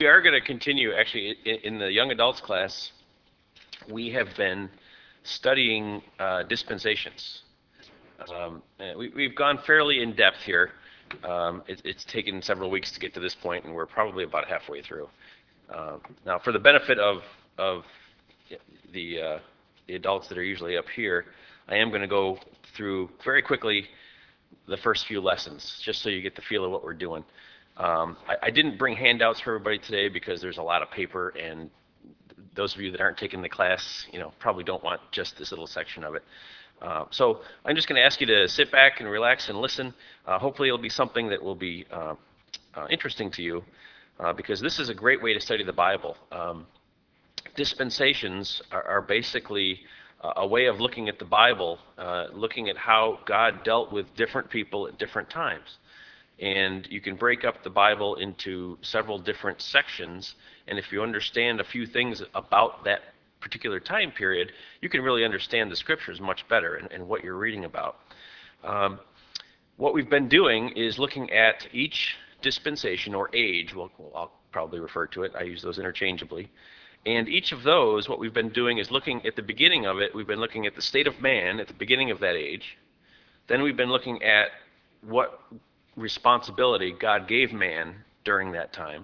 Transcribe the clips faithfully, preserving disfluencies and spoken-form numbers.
We are going to continue, actually, in, in the young adults class, we have been studying uh, dispensations. Um, we, we've gone fairly in depth here. Um, it, it's taken several weeks to get to this point, and we're probably about halfway through. Uh, now, for the benefit of, of the, uh, the adults that are usually up here, I am going to go through very quickly the first few lessons, just so you get the feel of what we're doing. Um, I, I didn't bring handouts for everybody today because there's a lot of paper, and those of you that aren't taking the class, you know, probably don't want just this little section of it. Uh, so I'm just going to ask you to sit back and relax and listen. Uh, hopefully it'll be something that will be uh, uh, interesting to you, uh, because this is a great way to study the Bible. Um, dispensations are, are basically uh, a way of looking at the Bible, uh, looking at how God dealt with different people at different times. And you can break up the Bible into several different sections, and if you understand a few things about that particular time period, you can really understand the scriptures much better and, and what you're reading about. Um, what we've been doing is looking at each dispensation or age, well, I'll probably refer to it, I use those interchangeably, and each of those, what we've been doing is looking at the beginning of it, we've been looking at the state of man at the beginning of that age, then we've been looking at what responsibility God gave man during that time.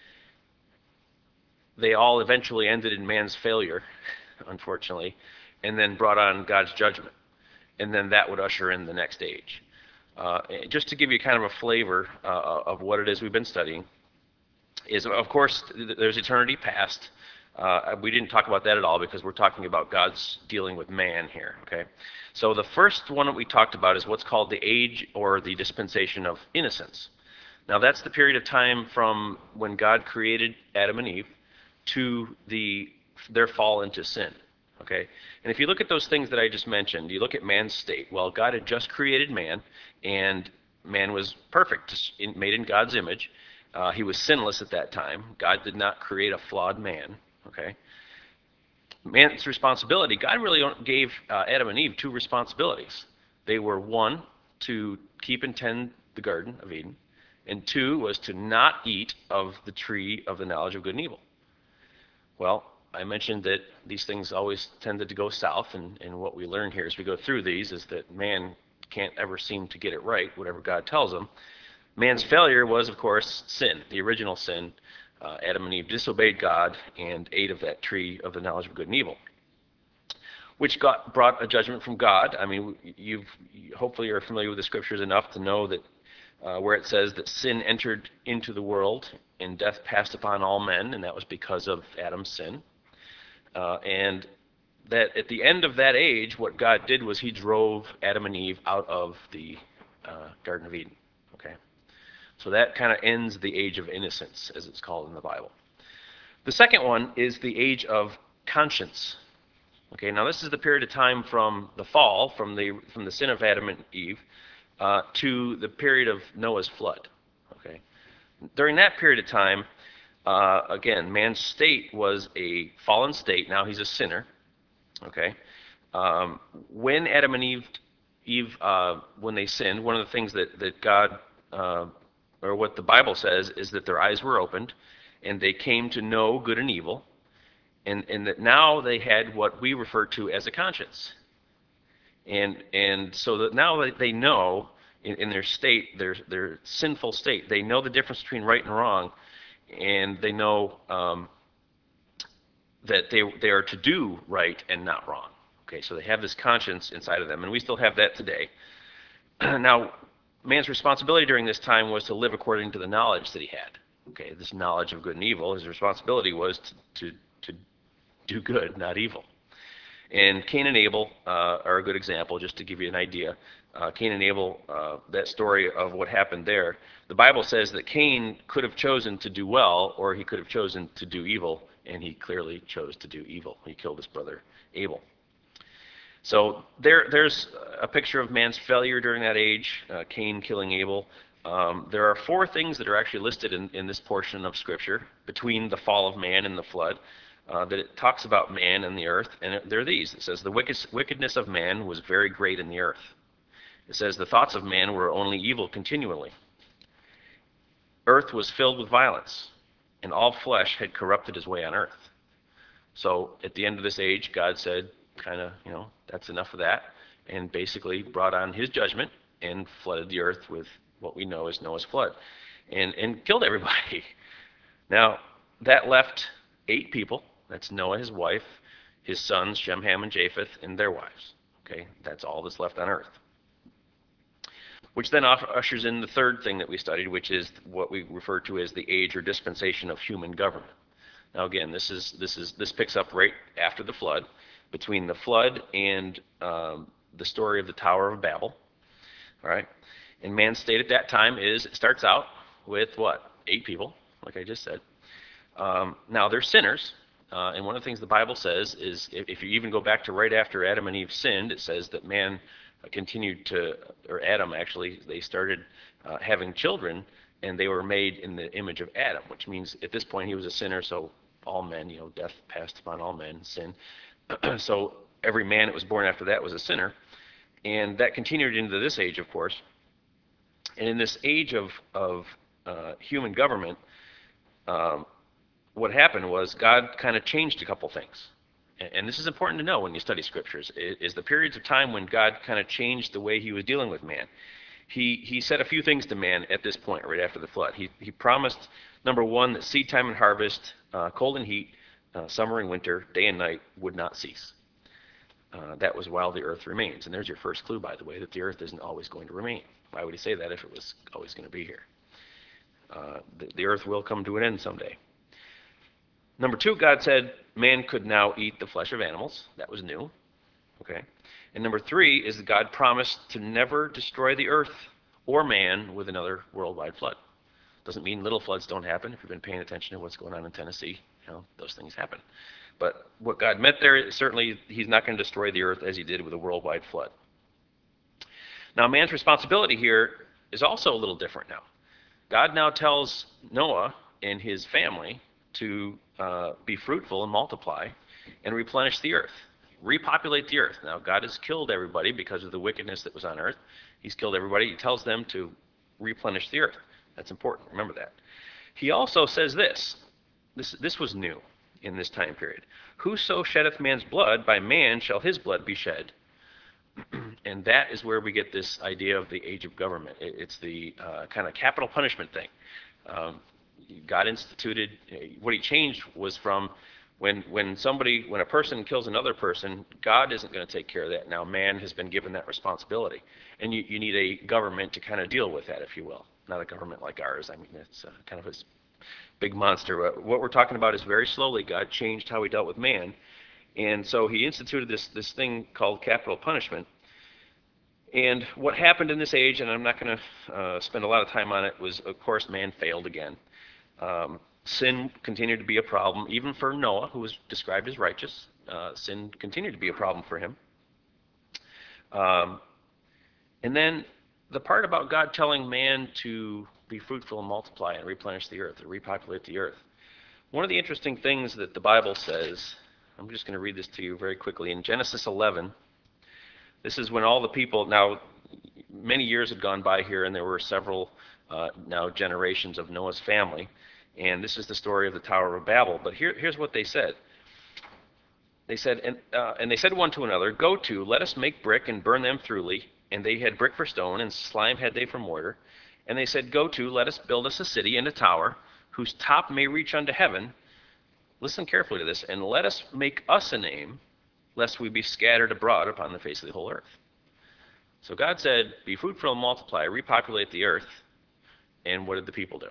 They all eventually ended in man's failure, unfortunately, and then brought on God's judgment. And then that would usher in the next age. Uh, just to give you kind of a flavor uh, of what it is we've been studying, is of course there's eternity past. Uh, we didn't talk about that at all because we're talking about God's dealing with man here, okay? So the first one that we talked about is what's called the age or the dispensation of innocence. Now that's the period of time from when God created Adam and Eve to the their fall into sin, okay? And if you look at those things that I just mentioned, you look at man's state. Well, God had just created man, and man was perfect, made in God's image. Uh, he was sinless at that time. God did not create a flawed man, okay? Man's responsibility, God really gave uh, Adam and Eve two responsibilities. They were, one, to keep and tend the Garden of Eden, and two was to not eat of the tree of the knowledge of good and evil. Well, I mentioned that these things always tended to go south, and, and what we learn here as we go through these is that man can't ever seem to get it right, whatever God tells him. Man's failure was, of course, sin, the original sin. Uh, Adam and Eve disobeyed God and ate of that tree of the knowledge of good and evil, which got, brought a judgment from God. I mean, you've hopefully you're familiar with the scriptures enough to know that uh, where it says that sin entered into the world and death passed upon all men, and that was because of Adam's sin. Uh, and that at the end of that age, what God did was he drove Adam and Eve out of the uh, Garden of Eden. Okay. So that kind of ends the age of innocence, as it's called in the Bible. The second one is the age of conscience. Okay, now this is the period of time from the fall, from the from the sin of Adam and Eve, uh, to the period of Noah's flood. Okay, during that period of time, uh, again, man's state was a fallen state. Now he's a sinner. Okay, um, when Adam and Eve, Eve, uh, when they sinned, one of the things that that God uh, or what the Bible says is that their eyes were opened and they came to know good and evil, and, and that now they had what we refer to as a conscience. And and so that now that they know in, in their state, their their sinful state, they know the difference between right and wrong, and they know um, that they they are to do right and not wrong. Okay, so they have this conscience inside of them, and we still have that today. Now, man's responsibility during this time was to live according to the knowledge that he had. Okay, this knowledge of good and evil, his responsibility was to, to, to do good, not evil. And Cain and Abel uh, are a good example, just to give you an idea. Uh, Cain and Abel, uh, that story of what happened there, the Bible says that Cain could have chosen to do well, or he could have chosen to do evil, and he clearly chose to do evil. He killed his brother Abel. So there, there's a picture of man's failure during that age, uh, Cain killing Abel. Um, there are four things that are actually listed in, in this portion of Scripture between the fall of man and the flood, uh, that it talks about man and the earth, and it, they're these. It says, the wicked, wickedness of man was very great in the earth. It says, the thoughts of man were only evil continually. Earth was filled with violence. and all flesh had corrupted his way on earth. So at the end of this age, God said, kind of, you know, that's enough of that, and basically brought on his judgment and flooded the earth with what we know as Noah's flood, and, and killed everybody. Now, that left eight people. That's Noah, his wife, his sons, Shem, Ham, and Japheth, and their wives. Okay, that's all that's left on earth. Which then ushers in the third thing that we studied, which is what we refer to as the age or dispensation of human government. Now again, this is this is this picks up right after the flood, between the flood and um, the story of the Tower of Babel. All right, and man's state at that time is it starts out with what, eight people, like I just said. Um, now they're sinners, uh, and one of the things the Bible says is if, if you even go back to right after Adam and Eve sinned, it says that man continued to, or Adam actually, they started uh, having children, and they were made in the image of Adam, which means at this point he was a sinner, so all men, you know, death passed upon all men, sin. So every man that was born after that was a sinner, and that continued into this age, of course. And in this age of, of uh, human government, um, what happened was God kind of changed a couple things. And this is important to know when you study scriptures, is the periods of time when God kind of changed the way he was dealing with man. He he said a few things to man at this point, right after the flood. He he promised, number one, that seed time and harvest, uh, cold and heat, uh, summer and winter, day and night would not cease. Uh, that was while the earth remains. And there's your first clue, by the way, that the earth isn't always going to remain. Why would he say that if it was always going to be here? Uh, the, the earth will come to an end someday. Number two, God said man could now eat the flesh of animals. That was new. Okay. And number three is that God promised to never destroy the earth or man with another worldwide flood. Doesn't mean little floods don't happen. If you've been paying attention to what's going on in Tennessee, you know, those things happen. But what God meant there is certainly he's not going to destroy the earth as he did with a worldwide flood. Now, man's responsibility here is also a little different now. God now tells Noah and his family to uh, be fruitful and multiply and replenish the earth, repopulate the earth. Now, God has killed everybody because of the wickedness that was on earth. He's killed everybody. He tells them to replenish the earth. That's important. Remember that. He also says this. This, this was new in this time period. Whoso sheddeth man's blood, by man shall his blood be shed. And that is where we get this idea of the age of government. It, it's the uh, kind of capital punishment thing. Um, God instituted, what he changed was from when when somebody, when a person kills another person, God isn't going to take care of that. Now man has been given that responsibility. And you, you need a government to kind of deal with that, if you will. Not a government like ours. I mean, it's uh, kind of a big monster. But what we're talking about is very slowly God changed how he dealt with man. And so he instituted this, this thing called capital punishment. And what happened in this age, and I'm not going to uh, spend a lot of time on it, was, of course, man failed again. Um, sin continued to be a problem, even for Noah, who was described as righteous. Uh, sin continued to be a problem for him. Um, and then the part about God telling man to be fruitful and multiply and replenish the earth, or repopulate the earth. One of the interesting things that the Bible says, I'm just going to read this to you very quickly. In Genesis eleven, this is when all the people, now many years had gone by here, and there were several uh, now generations of Noah's family. And this is the story of the Tower of Babel. But here, here's what they said. They said, and, uh, and they said one to another, go to, let us make brick and burn them thoroughly. And they had brick for stone, and slime had they for mortar. And they said, go to, let us build us a city and a tower, whose top may reach unto heaven. Listen carefully to this. And let us make us a name, lest we be scattered abroad upon the face of the whole earth. So God said, be fruitful and multiply, repopulate the earth. And what did the people do?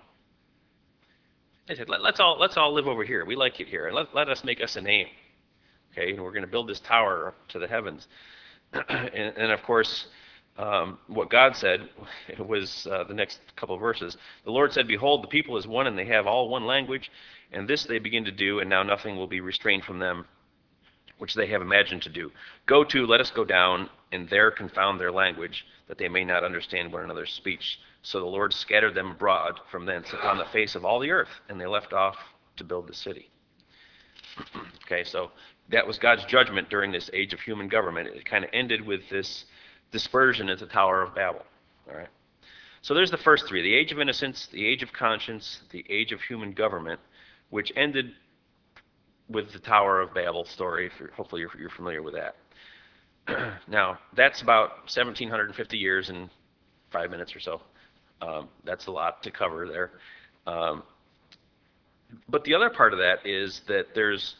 They said, Let, let's all let's all live over here. We like it here. And let, let us make us a name. Okay, and we're going to build this tower up to the heavens. and, and of course, um, what God said was uh, the next couple of verses. The Lord said, behold, the people is one, and they have all one language. And this they begin to do, and now nothing will be restrained from them, which they have imagined to do. Go to, let us go down, and there confound their language, that they may not understand one another's speech. So the Lord scattered them abroad from thence upon the face of all the earth, and they left off to build the city. Okay, so that was God's judgment during this age of human government. It kind of ended with this dispersion at the Tower of Babel. All right. So there's the first three: the age of innocence, the age of conscience, the age of human government. which ended with the Tower of Babel story. If you're, hopefully you're, you're familiar with that. Now, that's about seventeen fifty years in five minutes or so. Um, that's a lot to cover there. Um, but the other part of that is that there's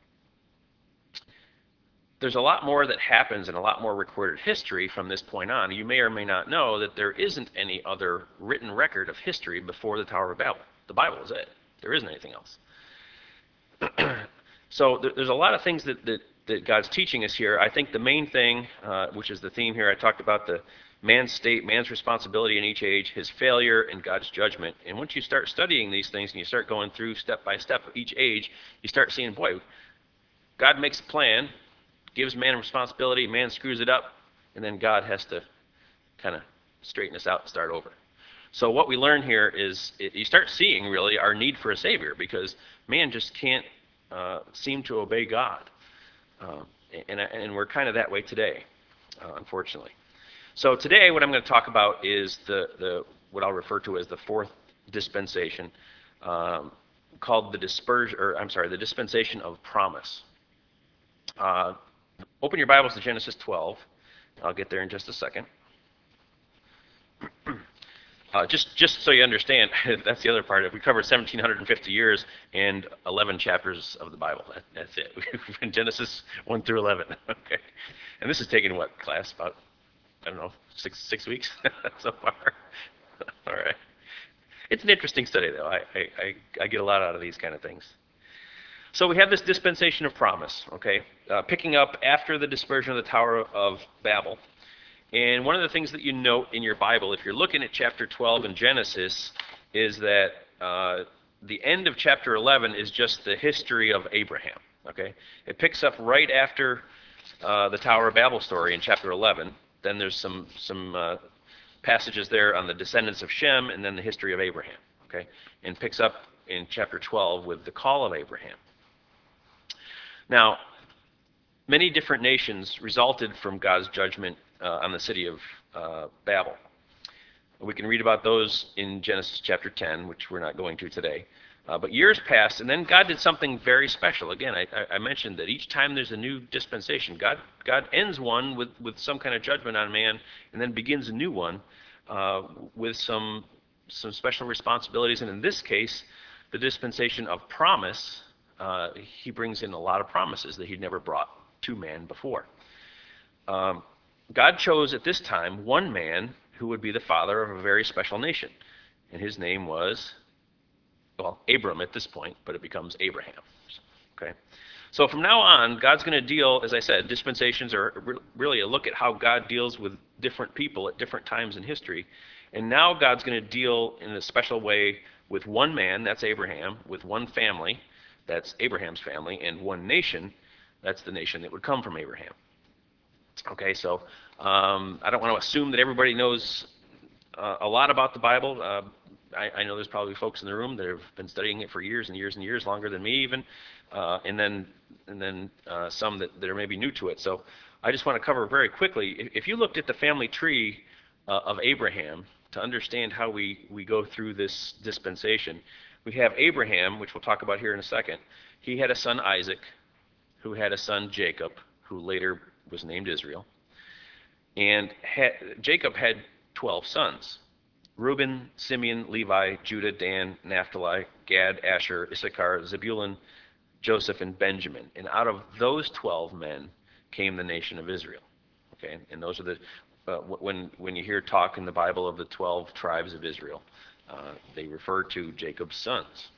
there's a lot more that happens and a lot more recorded history from this point on. You may or may not know that there isn't any other written record of history before the Tower of Babel. The Bible is it. There isn't anything else. So there's a lot of things that, that, that God's teaching us here. I think the main thing, uh, which is the theme here, I talked about the man's state, man's responsibility in each age, his failure, and God's judgment. And once you start studying these things and you start going through step by step each age, you start seeing, boy, God makes a plan, gives man responsibility, man screws it up, and then God has to kind of straighten us out and start over. So what we learn here is it, you start seeing really our need for a Savior, because man just can't uh, seem to obey God. Uh, and, and we're kind of that way today, uh, unfortunately. So today what I'm going to talk about is the, the what I'll refer to as the fourth dispensation, um, called the dispersion, or I'm sorry, the dispensation of promise. Uh, open your Bibles to Genesis twelve. I'll get there in just a second. Uh, just, just so you understand, that's the other part. We covered seventeen fifty years and eleven chapters of the Bible. That, that's it. From Genesis one through eleven. Okay. And this is taking what, class? About, I don't know, six six weeks so far. All right. It's an interesting study, though. I, I, I get a lot out of these kind of things. So we have this dispensation of promise, okay, uh, picking up after the dispersion of the Tower of Babel. And one of the things that you note in your Bible, if you're looking at chapter twelve in Genesis, is that uh, the end of chapter eleven is just the history of Abraham, okay? It picks up right after uh, the Tower of Babel story in chapter eleven. Then there's some, some uh, passages there on the descendants of Shem, and then the history of Abraham, okay? And picks up in chapter twelve with the call of Abraham. Now, many different nations resulted from God's judgment uh, on the city of uh, Babel. We can read about those in Genesis chapter ten, which we're not going to today. Uh, but years passed, and then God did something very special. Again, I, I mentioned that each time there's a new dispensation, God, God ends one with, with some kind of judgment on man, and then begins a new one uh, with some, some special responsibilities. And in this case, the dispensation of promise, uh, he brings in a lot of promises that he'd never brought to man before. Um, God chose at this time one man who would be the father of a very special nation, and his name was, well, Abram at this point, but it becomes Abraham. Okay, so from now on, God's going to deal, as I said, dispensations are re- really a look at how God deals with different people at different times in history, and now God's going to deal in a special way with one man, that's Abraham, with one family, that's Abraham's family, and one nation, that's the nation that would come from Abraham. Okay, so um, I don't want to assume that everybody knows uh, a lot about the Bible. Uh, I, I know there's probably folks in the room that have been studying it for years and years and years, longer than me even, uh, and then and then uh, some that, that are maybe new to it. So I just want to cover very quickly. If, if you looked at the family tree uh, of Abraham to understand how we, we go through this dispensation, we have Abraham, which we'll talk about here in a second. He had a son, Isaac, who had a son, Jacob, who later was named Israel. And had, Jacob had twelve sons: Reuben, Simeon, Levi, Judah, Dan, Naphtali, Gad, Asher, Issachar, Zebulun, Joseph, and Benjamin. And out of those twelve men came the nation of Israel. Okay, and those are the, uh, when, when you hear talk in the Bible of the twelve tribes of Israel, uh, they refer to Jacob's sons.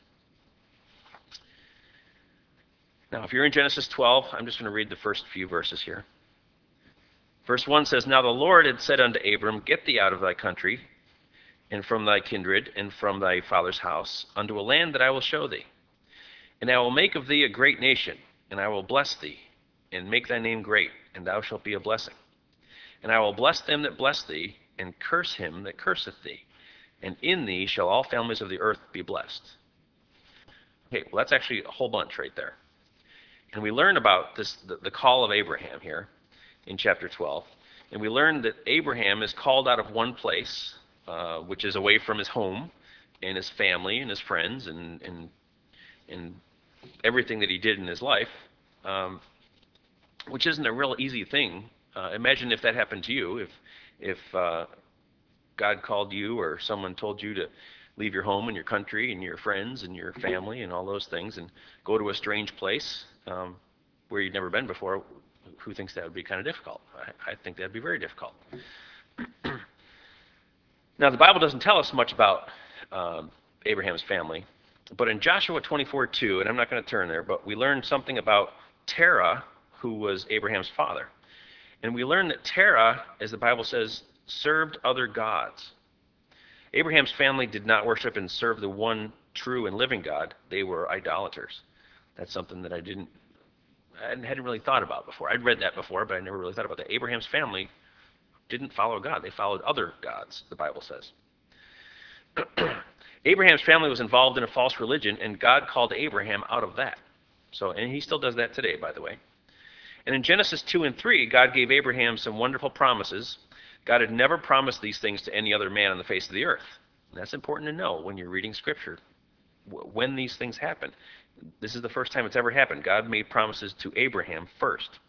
Now, if you're in Genesis twelve, I'm just going to read the first few verses here. Verse one says, "Now the Lord had said unto Abram, Get thee out of thy country, and from thy kindred, and from thy father's house, unto a land that I will show thee. And I will make of thee a great nation, and I will bless thee, and make thy name great, and thou shalt be a blessing. And I will bless them that bless thee, and curse him that curseth thee. And in thee shall all families of the earth be blessed." Okay, well, that's actually a whole bunch right there. And we learn about this, the, the call of Abraham here in chapter twelve. And we learn that Abraham is called out of one place, uh, which is away from his home and his family and his friends and, and and everything that he did in his life, um, which isn't a real easy thing. Uh, imagine if that happened to you, if if uh, God called you or someone told you to leave your home and your country and your friends and your family and all those things and go to a strange place um, where you'd never been before. Who thinks that would be kind of difficult? I, I think that'd be very difficult. Now, the Bible doesn't tell us much about um, Abraham's family, but in Joshua twenty-four two, and I'm not going to turn there, but we learn something about Terah, who was Abraham's father. And we learn that Terah, as the Bible says, served other gods. Abraham's family did not worship and serve the one true and living God. They were idolaters. That's something that I didn't, I hadn't really thought about before. I'd read that before, but I never really thought about that. Abraham's family didn't follow God. They followed other gods, the Bible says. Abraham's family was involved in a false religion, and God called Abraham out of that. So, and he still does that today, by the way. And in Genesis two and three, God gave Abraham some wonderful promises. God had never promised these things to any other man on the face of the earth. And that's important to know when you're reading Scripture, when these things happen. This is the first time it's ever happened. God made promises to Abraham first.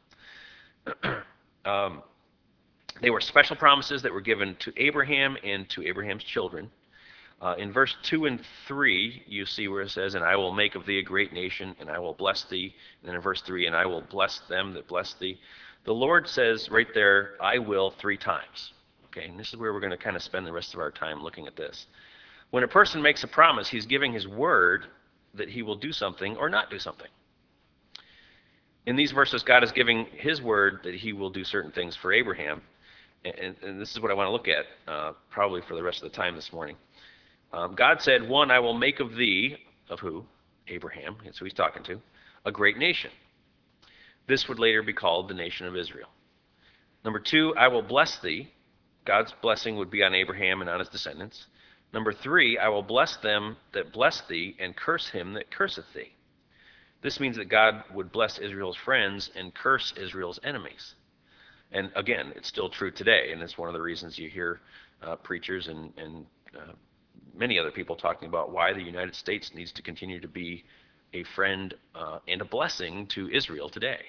um, they were special promises that were given to Abraham and to Abraham's children. Uh, in verse two and three, you see where it says, and I will make of thee a great nation, and I will bless thee. And then in verse three, and I will bless them that bless thee. The Lord says right there, I will, three times. Okay, and this is where we're going to kind of spend the rest of our time looking at this. When a person makes a promise, he's giving his word that he will do something or not do something. In these verses, God is giving his word that he will do certain things for Abraham. And, and this is what I want to look at uh, probably for the rest of the time this morning. Um, God said, one, I will make of thee, of who? Abraham, that's who he's talking to, a great nation. This would later be called the nation of Israel. Number two, I will bless thee. God's blessing would be on Abraham and on his descendants. Number three, I will bless them that bless thee, and curse him that curseth thee. This means that God would bless Israel's friends and curse Israel's enemies. And again, it's still true today, and it's one of the reasons you hear uh, preachers and, and uh, many other people talking about why the United States needs to continue to be a friend uh, and a blessing to Israel today.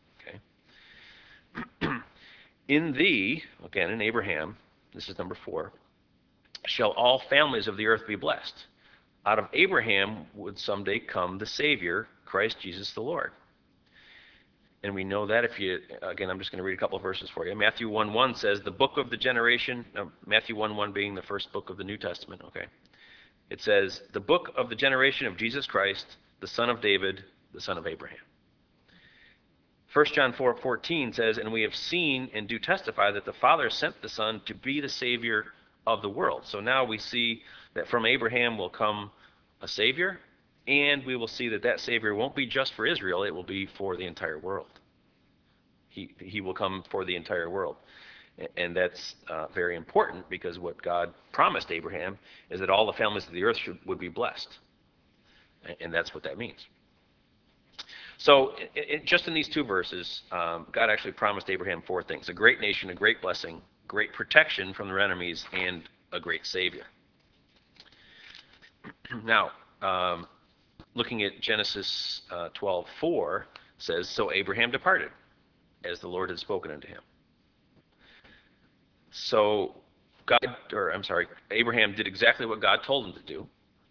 Okay. In thee, again in Abraham, this is number four, shall all families of the earth be blessed. Out of Abraham would someday come the Savior, Christ Jesus the Lord. And we know that if you, again, I'm just going to read a couple of verses for you. Matthew one one says, the book of the generation, no, Matthew one one being the first book of the New Testament, okay. It says, the book of the generation of Jesus Christ, the son of David, the son of Abraham. First John four fourteen says, and we have seen and do testify that the Father sent the Son to be the Savior of the world. So now we see that from Abraham will come a Savior, and we will see that that Savior won't be just for Israel, it will be for the entire world. He, he will come for the entire world. And that's uh, very important, because what God promised Abraham is that all the families of the earth should, would be blessed. And that's what that means. So it, it, just in these two verses, um, God actually promised Abraham four things: a great nation, a great blessing, great protection from their enemies, and a great Savior. Now, um, looking at Genesis uh, twelve four, says, so Abraham departed, as the Lord had spoken unto him. So God, or I'm sorry, Abraham did exactly what God told him to do.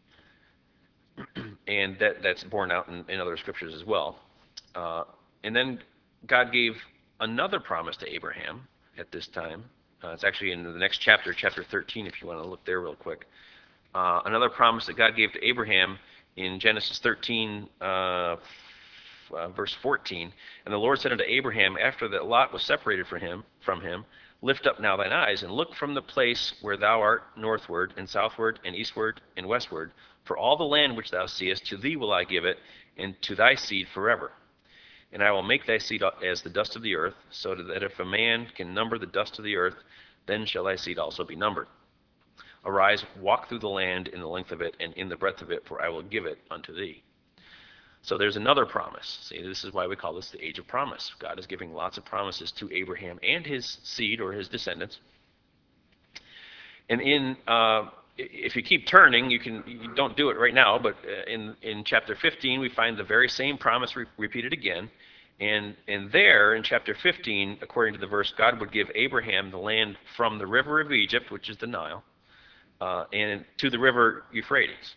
And that, that's borne out in, in other scriptures as well. Uh, and then God gave another promise to Abraham at this time. Uh, it's actually in the next chapter, chapter thirteen, if you want to look there real quick. Uh, another promise that God gave to Abraham in Genesis thirteen, uh, f- uh, verse fourteen. And the Lord said unto Abraham, after that Lot was separated from him, from him, lift up now thine eyes, and look from the place where thou art northward, and southward, and eastward, and westward. For all the land which thou seest, to thee will I give it, and to thy seed forever. And I will make thy seed as the dust of the earth, so that if a man can number the dust of the earth, then shall thy seed also be numbered. Arise, walk through the land in the length of it, and in the breadth of it, for I will give it unto thee. So there's another promise. See, this is why we call this the age of promise. God is giving lots of promises to Abraham and his seed, or his descendants. And in uh, if you keep turning, you can you don't do it right now, but in in chapter fifteen we find the very same promise re repeated again, and and there in chapter fifteen, according to the verse, God would give Abraham the land from the river of Egypt, which is the Nile, uh, and to the river Euphrates,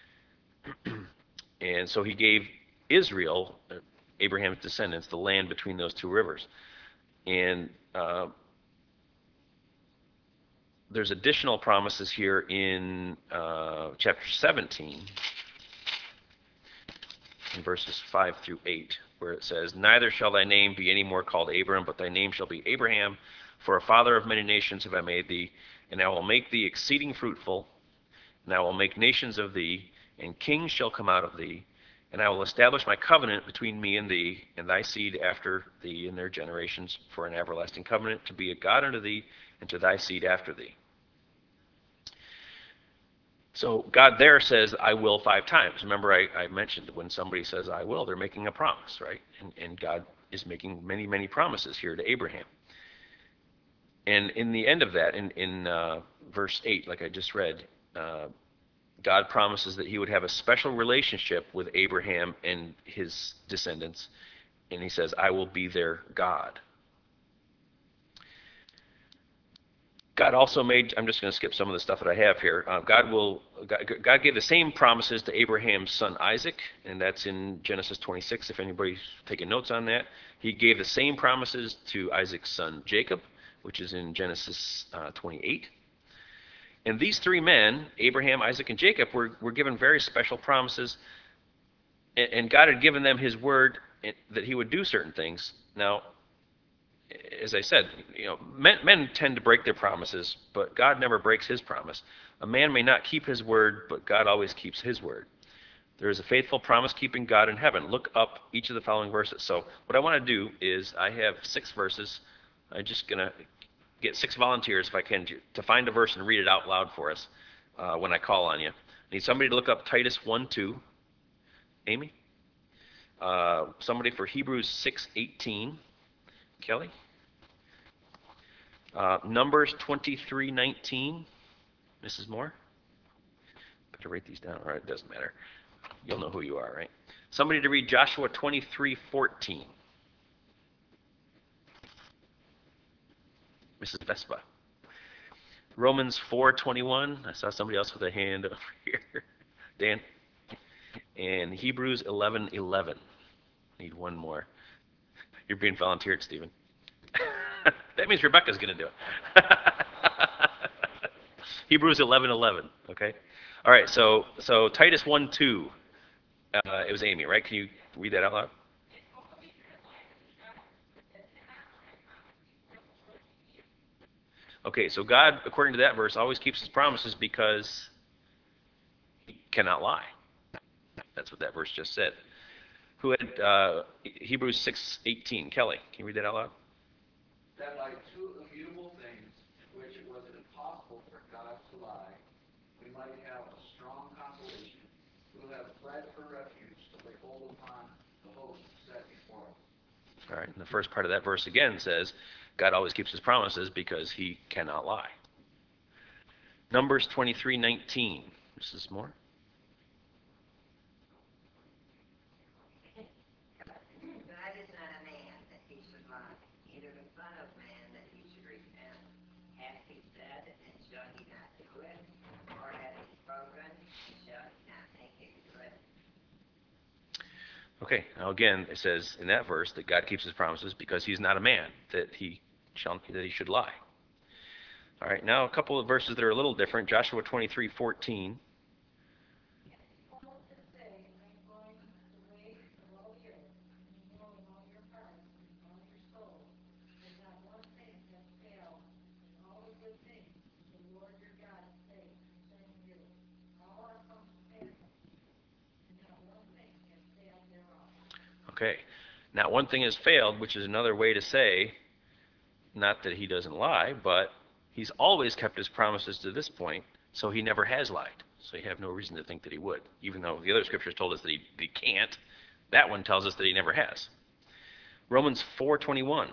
and so he gave Israel, uh, Abraham's descendants, the land between those two rivers, and uh, there's additional promises here in uh, chapter seventeen, in verses five through eight, where it says, "Neither shall thy name be any more called Abram, but thy name shall be Abraham, for a father of many nations have I made thee, and I will make thee exceeding fruitful, and I will make nations of thee, and kings shall come out of thee, and I will establish my covenant between me and thee, and thy seed after thee in their generations, for an everlasting covenant, to be a God unto thee, and to thy seed after thee." So God there says, "I will" five times. Remember, I, I mentioned that when somebody says "I will," they're making a promise, right? And, and God is making many, many promises here to Abraham. And in the end of that, in, in uh, verse eight, like I just read, uh, God promises that he would have a special relationship with Abraham and his descendants. And he says, "I will be their God." God also made, I'm just going to skip some of the stuff that I have here. Uh, God will, God, God gave the same promises to Abraham's son Isaac, and that's in Genesis twenty-six, if anybody's taking notes on that. He gave the same promises to Isaac's son Jacob, which is in Genesis uh, twenty-eight. And these three men, Abraham, Isaac, and Jacob, were, were given very special promises, and, and God had given them his word that he would do certain things. Now, as I said, you know, men, men tend to break their promises, but God never breaks his promise. A man may not keep his word, but God always keeps his word. There is a faithful promise-keeping God in heaven. Look up each of the following verses. So what I want to do is I have six verses. I'm just going to get six volunteers, if I can, to find a verse and read it out loud for us uh, when I call on you. I need somebody to look up Titus one two. Amy? Uh, somebody for Hebrews six eighteen. Kelly? Uh, Numbers twenty-three nineteen. Missus Moore? Better write these down, or it doesn't matter. You'll know who you are, right? Somebody to read Joshua twenty-three fourteen. Missus Vespa. Romans four twenty-one. I saw somebody else with a hand over here. Dan. And Hebrews eleven eleven. Need one more. You're being volunteered, Stephen. That means Rebecca's going to do it. Hebrews eleven eleven. Okay. All right. So so Titus one two. Uh, it was Amy, right? Can you read that out loud? Okay. So God, according to that verse, always keeps his promises because he cannot lie. That's what that verse just said. Who had uh, Hebrews six eighteen? Kelly, can you read that out loud? That by two immutable things, which it was impossible for God to lie, we might have a strong consolation, who have fled for refuge to lay hold upon the hope set before us. All right, and the first part of that verse again says, God always keeps his promises because he cannot lie. Numbers twenty-three nineteen. Missus Moore? God is not a man that he should lie, neither the Son of Man that he should repent. Hath he said, and shall he not do it? Or hath he spoken, and shall he not make it good? Okay, now again, it says in that verse that God keeps his promises because he's not a man that he shall that he should lie. All right, now a couple of verses that are a little different. Joshua twenty-three fourteen. Okay, now one thing has failed, which is another way to say, not that he doesn't lie, but he's always kept his promises to this point, so he never has lied. So you have no reason to think that he would, even though the other scriptures told us that he, he can't. That one tells us that he never has. Romans four twenty-one.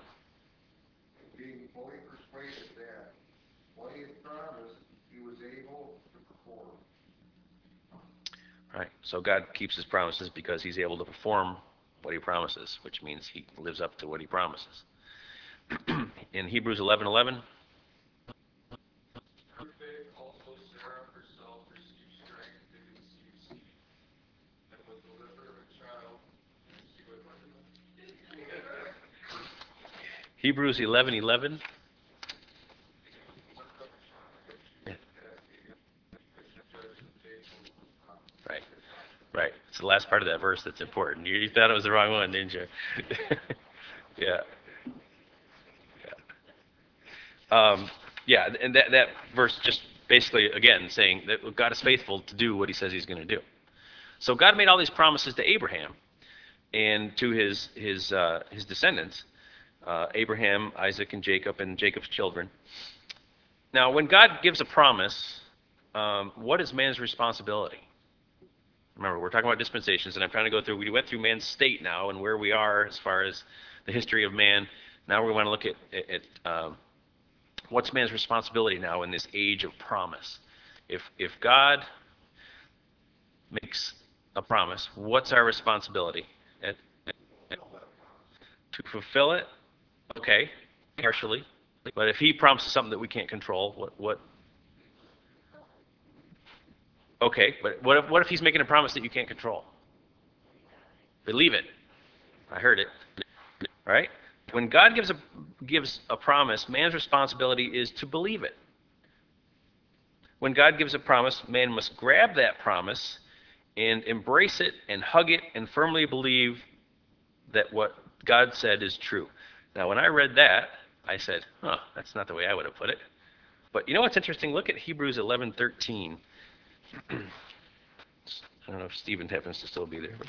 Being fully persuaded that what he had promised, he was able to Right? So God keeps his promises because he's able to perform what he promises, which means he lives up to what he promises. In Hebrews eleven eleven, Through faith also Sarah herself received strength to conceive seed, and was delivered of a child, and she was Hebrews eleven eleven. Right, right. It's the last part of that verse that's important. You, you thought it was the wrong one, didn't you? Yeah. Um, yeah, and that, that verse just basically, again, saying that God is faithful to do what he says he's going to do. So God made all these promises to Abraham and to his, his, uh, his descendants, uh, Abraham, Isaac, and Jacob, and Jacob's children. Now, when God gives a promise, um, what is man's responsibility? Remember, we're talking about dispensations, and I'm trying to go through, we went through man's state now and where we are as far as the history of man. Now we want to look at, at, at um, what's man's responsibility now in this age of promise. If, if God makes a promise, what's our responsibility? At, at, to fulfill it? Okay, partially. But if he promises something that we can't control, what, what? Okay, but what if, what if he's making a promise that you can't control? Believe it. I heard it. Right? When God gives a gives a promise, man's responsibility is to believe it. When God gives a promise, man must grab that promise and embrace it and hug it and firmly believe that what God said is true. Now, when I read that, I said, huh, that's not the way I would have put it. But you know what's interesting? Look at Hebrews eleven thirteen. I don't know if Stephen happens to still be there.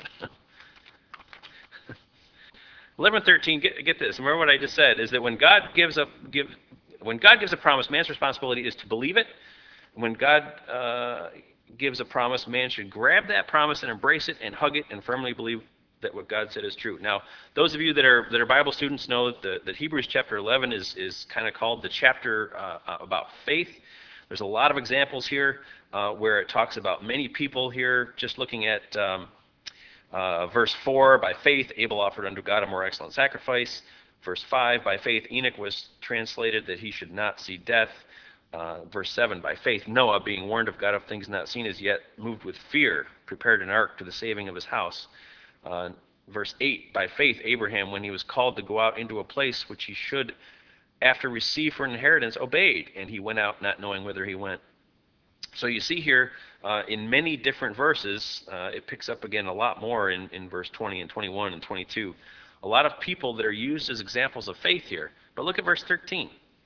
eleven thirteen, get, get this. Remember what I just said, is that when God gives a give when God gives a promise, man's responsibility is to believe it. When God uh, gives a promise, man should grab that promise and embrace it and hug it and firmly believe that what God said is true. Now, those of you that are that are Bible students know that, the, that Hebrews chapter eleven is is kind of called the chapter uh, about faith. There's a lot of examples here uh, where it talks about many people here. Just looking at um, uh, verse four, by faith Abel offered unto God a more excellent sacrifice. Verse five, by faith Enoch was translated that he should not see death. Uh, verse seven, by faith Noah, being warned of God of things not seen as yet, moved with fear, prepared an ark to the saving of his house. Uh, verse eight, by faith Abraham, when he was called to go out into a place which he should after receive for an inheritance, obeyed, and he went out not knowing whither he went. So you see here uh, in many different verses, uh, it picks up again a lot more in, in verse twenty and twenty-one and twenty-two. A lot of people that are used as examples of faith here. But look at verse thirteen.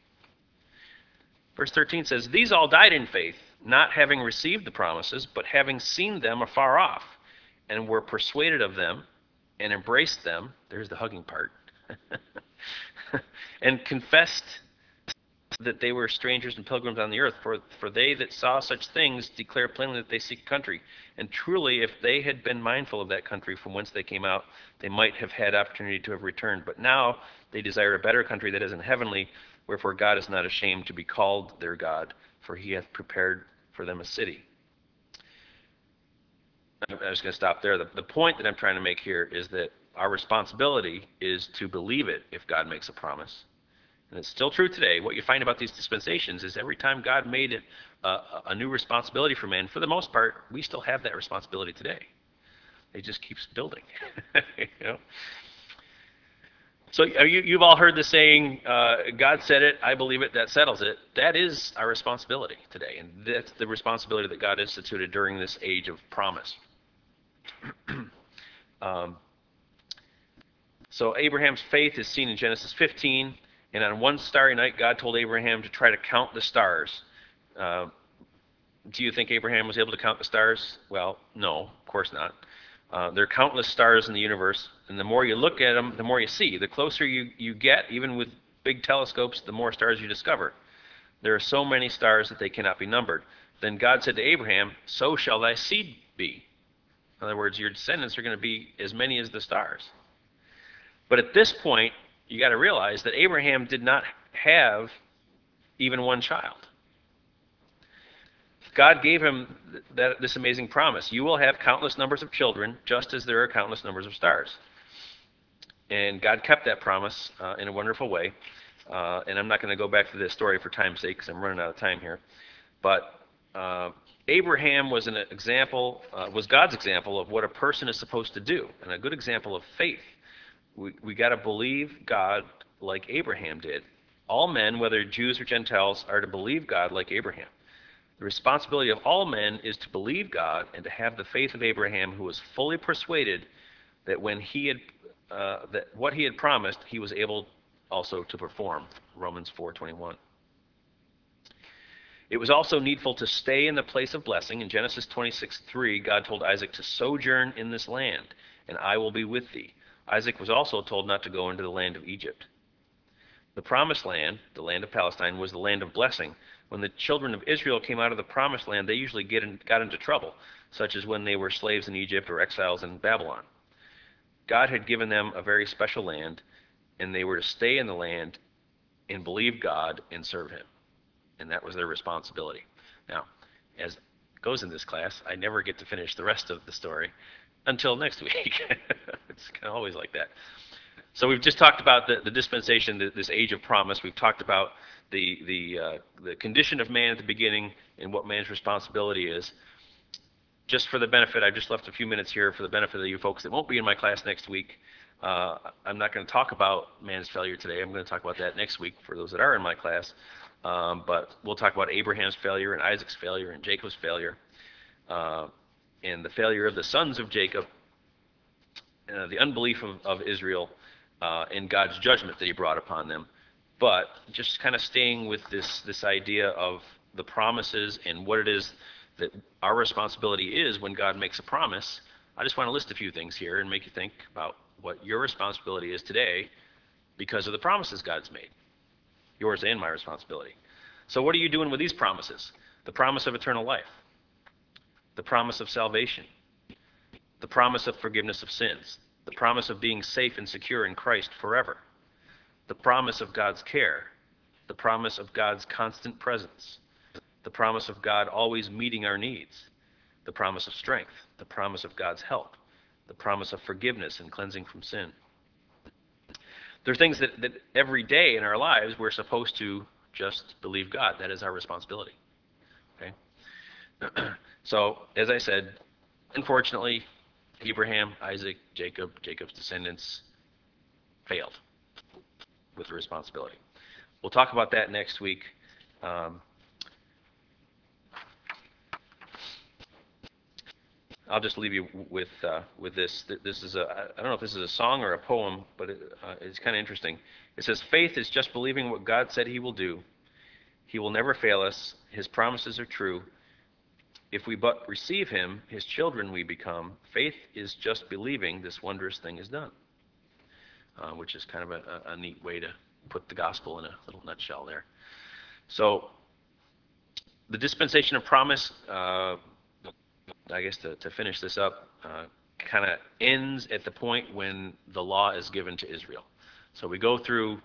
Verse thirteen says, these all died in faith, not having received the promises, but having seen them afar off, and were persuaded of them, and embraced them. There's the hugging part. And confessed that they were strangers and pilgrims on the earth. For, for they that saw such things declare plainly that they seek a country. And truly, if they had been mindful of that country from whence they came out, they might have had opportunity to have returned. But now they desire a better country that is in heavenly, wherefore God is not ashamed to be called their God, for he hath prepared for them a city. I'm just going to stop there. The, the point that I'm trying to make here is that our responsibility is to believe it if God makes a promise. And it's still true today. What you find about these dispensations is every time God made it a, a new responsibility for man, for the most part, we still have that responsibility today. It just keeps building. You know? So you, you've all heard the saying, uh, God said it, I believe it, that settles it. That is our responsibility today. And that's the responsibility that God instituted during this age of promise. um, so Abraham's faith is seen in Genesis fifteen. And on one starry night, God told Abraham to try to count the stars. Uh, do you think Abraham was able to count the stars? Well, no, of course not. Uh, there are countless stars in the universe, and the more you look at them, the more you see. The closer you, you get, even with big telescopes, the more stars you discover. There are so many stars that they cannot be numbered. Then God said to Abraham, so shall thy seed be. In other words, your descendants are going to be as many as the stars. But at this point, you got to realize that Abraham did not have even one child. God gave him th- that, this amazing promise. You will have countless numbers of children, just as there are countless numbers of stars. And God kept that promise uh, in a wonderful way. Uh, and I'm not going to go back to this story for time's sake because I'm running out of time here. But uh, Abraham was an example, uh, was God's example of what a person is supposed to do, and a good example of faith. We, we got to believe God like Abraham did. All men, whether Jews or Gentiles, are to believe God like Abraham. The responsibility of all men is to believe God and to have the faith of Abraham, who was fully persuaded that when he had uh, that what he had promised, he was able also to perform. Romans four twenty-one. It was also needful to stay in the place of blessing. In Genesis twenty-six three, God told Isaac to sojourn in this land, and I will be with thee. Isaac was also told not to go into the land of Egypt. The promised land, the land of Palestine, was the land of blessing. When the children of Israel came out of the promised land, they usually get in, got into trouble, such as when they were slaves in Egypt or exiles in Babylon. God had given them a very special land, and they were to stay in the land and believe God and serve him. And that was their responsibility. Now, as goes in this class, I never get to finish the rest of the story until next week. It's kind of always like that. So we've just talked about the, the dispensation, the, this age of promise. We've talked about the, the, uh, the condition of man at the beginning and what man's responsibility is. Just for the benefit, I've just left a few minutes here for the benefit of you folks that won't be in my class next week. Uh, I'm not going to talk about man's failure today. I'm going to talk about that next week for those that are in my class. Um, but we'll talk about Abraham's failure and Isaac's failure and Jacob's failure uh, and the failure of the sons of Jacob, uh, the unbelief of, of Israel, uh, and God's judgment that he brought upon them. But just kind of staying with this, this idea of the promises and what it is that our responsibility is when God makes a promise. I just want to list a few things here and make you think about what your responsibility is today because of the promises God's made. Yours and my responsibility. So what are you doing with these promises? The promise of eternal life, the promise of salvation, the promise of forgiveness of sins, the promise of being safe and secure in Christ forever, the promise of God's care, the promise of God's constant presence, the promise of God always meeting our needs, the promise of strength, the promise of God's help, the promise of forgiveness and cleansing from sin. There are things that, that every day in our lives we're supposed to just believe God. That is our responsibility. Okay. So, as I said, unfortunately, Abraham, Isaac, Jacob, Jacob's descendants failed with the responsibility. We'll talk about that next week. Um, I'll just leave you with uh, with this. This is a I don't know if this is a song or a poem, but it, uh, it's kind of interesting. It says, "Faith is just believing what God said He will do. He will never fail us. His promises are true. If we but receive Him, His children we become. Faith is just believing this wondrous thing is done." Uh, which is kind of a, a neat way to put the gospel in a little nutshell there. So, the dispensation of promise. Uh, I guess to, to finish this up, uh, kind of ends at the point when the law is given to Israel. So we go through,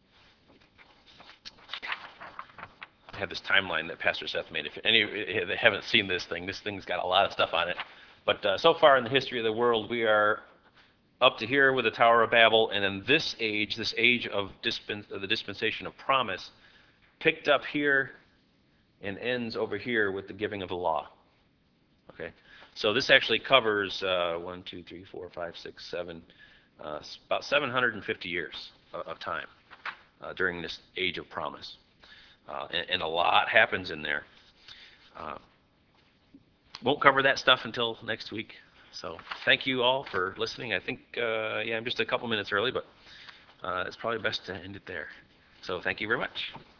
I have this timeline that Pastor Seth made. If any of you haven't seen this thing, this thing's got a lot of stuff on it. But uh, so far in the history of the world, we are up to here with the Tower of Babel, and then this age, this age of, dispen- of the dispensation of promise, picked up here and ends over here with the giving of the law. Okay, so this actually covers uh, one, two, three, four, five, six, seven, uh, about seven hundred fifty years of, of time uh, during this age of promise, uh, and, and a lot happens in there. Uh, won't cover that stuff until next week. So thank you all for listening. I think uh, yeah, I'm just a couple minutes early, but uh, it's probably best to end it there. So thank you very much.